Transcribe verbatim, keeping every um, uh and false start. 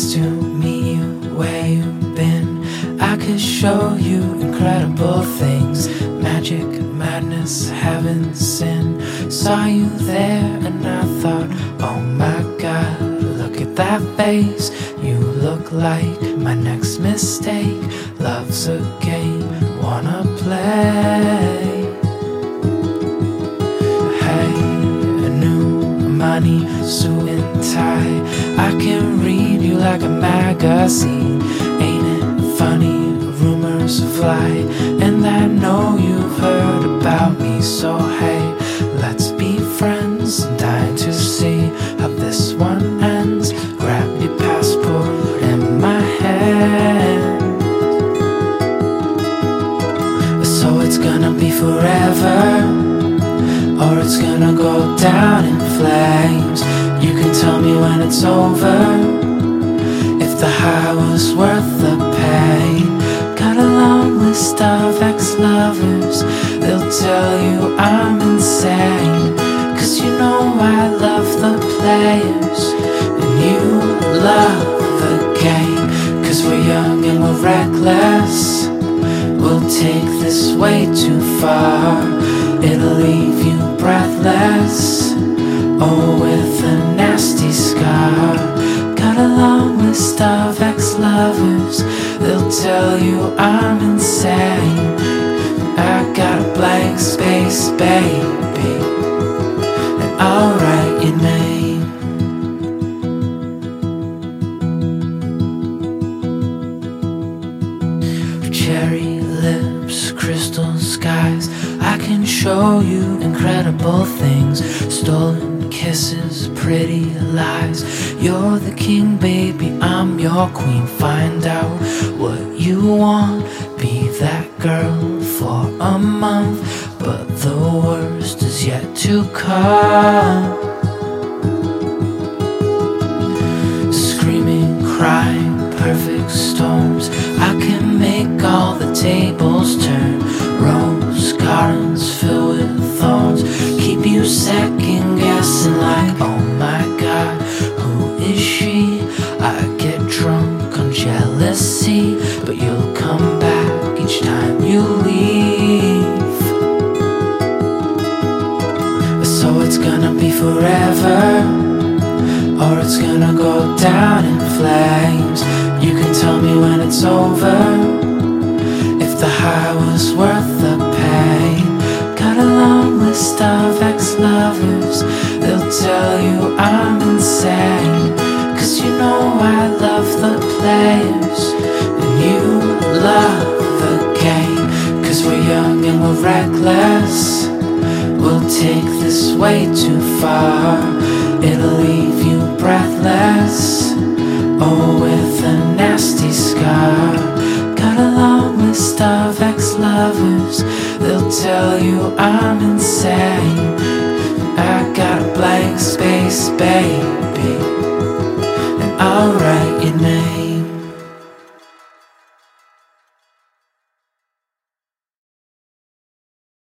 Nice to meet you, where you been? I could show you incredible things. Magic, madness, heaven, sin. Saw you there and I thought, oh my God, look at that face. You look like my next mistake. Love's a game, wanna play. Hey, a new money, suit and tie. I can read you like a magazine. Ain't it funny, rumors fly. And I know you've heard about me. So hey, let's be friends. I'm dying to see how this one ends. Grab your passport in my hand. So it's gonna be forever, or it's gonna go down in flames. You can tell me when it's over, if the high was worth the pain. Got a long list of ex-lovers, they'll tell you I'm insane. Cause you know I love the players, and you love the game. Cause we're young and we're reckless, we'll take this way too far. It'll leave you breathless, oh, with a nasty scar. Got a long list of ex-lovers, they'll tell you I'm insane. I got a blank space, baby, and I'll write your name. Cherry lips, crystal skies. I can show you incredible things. Stolen kisses, pretty lies. You're the king, baby, I'm your queen. Find out what you want, be that girl for a month. But the worst is yet to come. Screaming, crying, perfect storms. I can make all the tables turn. Rose gardens filled with thorns, keep you second guessing like, oh my God, who is she? I get drunk on jealousy, but you'll come back each time you leave. So it's gonna be forever, or it's gonna go down in flames. You can tell me when it's over, if the high was worth the pain. Got a long list of ex-lovers, they'll tell you I'm insane. Cause you know I love the players, and you love the game. Cause we're young and we're reckless, we'll take this way too far. It'll leave you breathless, oh, with a nasty scar. Got a long list of ex-lovers, they'll tell you I'm insane. I got a blank space, baby, and I'll write